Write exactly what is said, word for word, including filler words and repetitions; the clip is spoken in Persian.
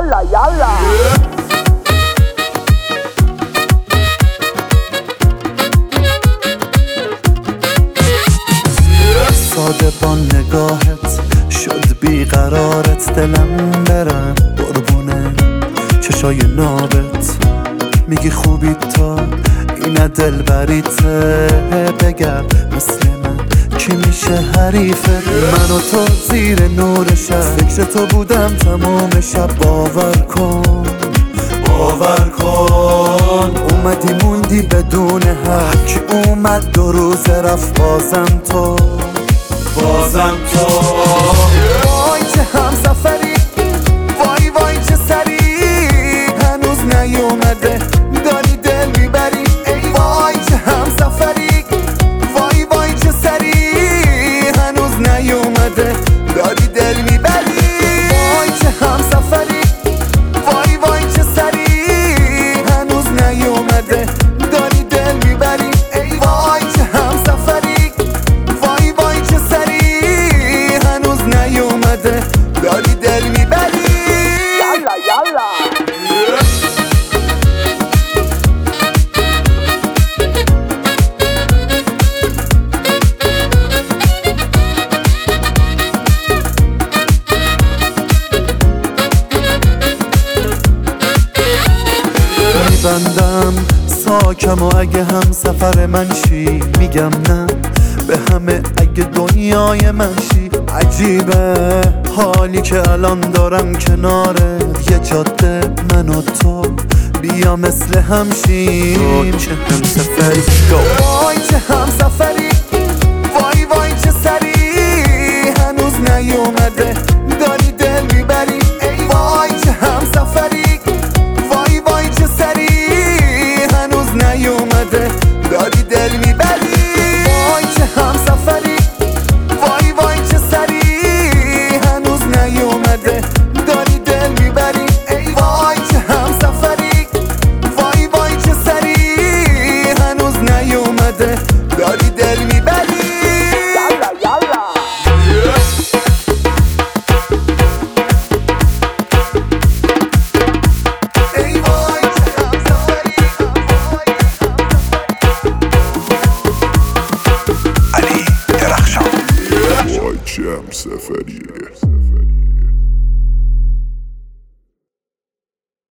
Yalla yalla. ساده با نگاهت شد بیقرارت، دلم برم قربونه چشای نابت. میگی خوبی تا اینه دل بریته، بگم مثل من کی میشه حریفت؟ من و تو زیر نور شب، فکر تو بودم تمام شب. باور کن باور کن اومدی موندی بدون حق، کی اومد دو روز رفت بازم تو بازم تو. وای چه هم سفری، وای وای چه سری، هنوز نیومده داری دل میبری. ای وای چه هم سفری، وای وای چه سری، هنوز نیومده داری دل میبری. وای چه هم سفری، وای وای چه سری، هنوز نیومده داری دل میبری. ای وای چه هم سفری، وای وای چه سری، هنوز نیومده داری دل میبری. Yalla yalla. میبندم ساکم و اگه هم سفر من شی، میگم نه به همه اگه دنیای من شی. عجیبه حالی که الان دارم کناره یه جاده، من و تو بیا مثل همشیم. چه هم سفری، وای چه هم سفری، وای وای چه سری، هنوز نیومده داری دل میبری. ای وای چه هم سفری، وای وای چه سری، هنوز نیومده داری دل میبری. وای چه هم سفری، وای وای چه سری، هنوز نیومده داری دل میبری. ای وای چه هم سفری، وای وای چه سری، هنوز نیومده داری دل میبری. Yalla yalla. ای وای چه هم سفری، علی درخشان. وای چه هم سفریه.